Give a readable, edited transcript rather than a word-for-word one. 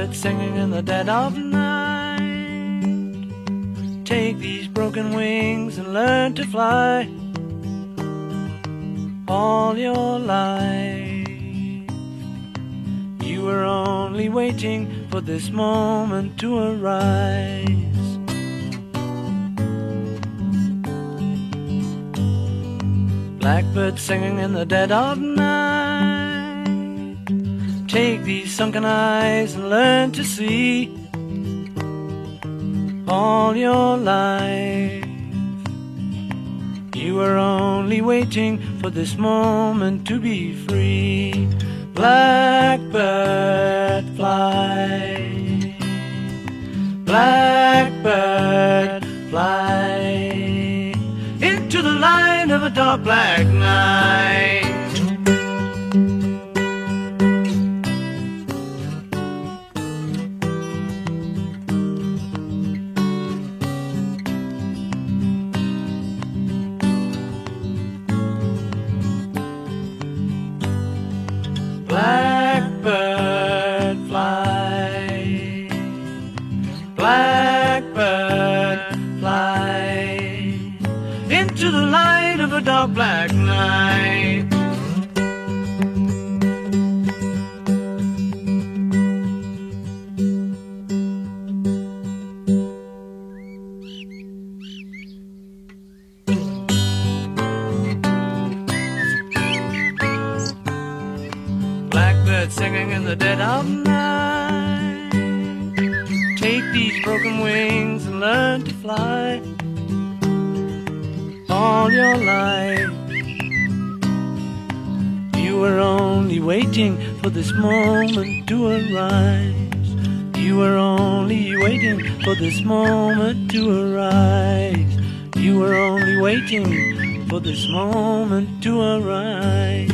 Blackbird singing in the dead of night. Take these broken wings and learn to fly. All your life you were only waiting for this moment to arise. Blackbird singing in the dead of night. Take these sunken eyes and learn to see. All your life you were only waiting for this moment to be free. Blackbird fly, blackbird fly into the light of a dark black night. Blackbird fly, blackbird fly into the light of a dark black night. Blackbird singing in the dead of night. Take these broken wings and learn to fly. All your life you were only waiting for this moment to arise. You were only waiting for this moment to arise. You were only waiting for this moment to arise.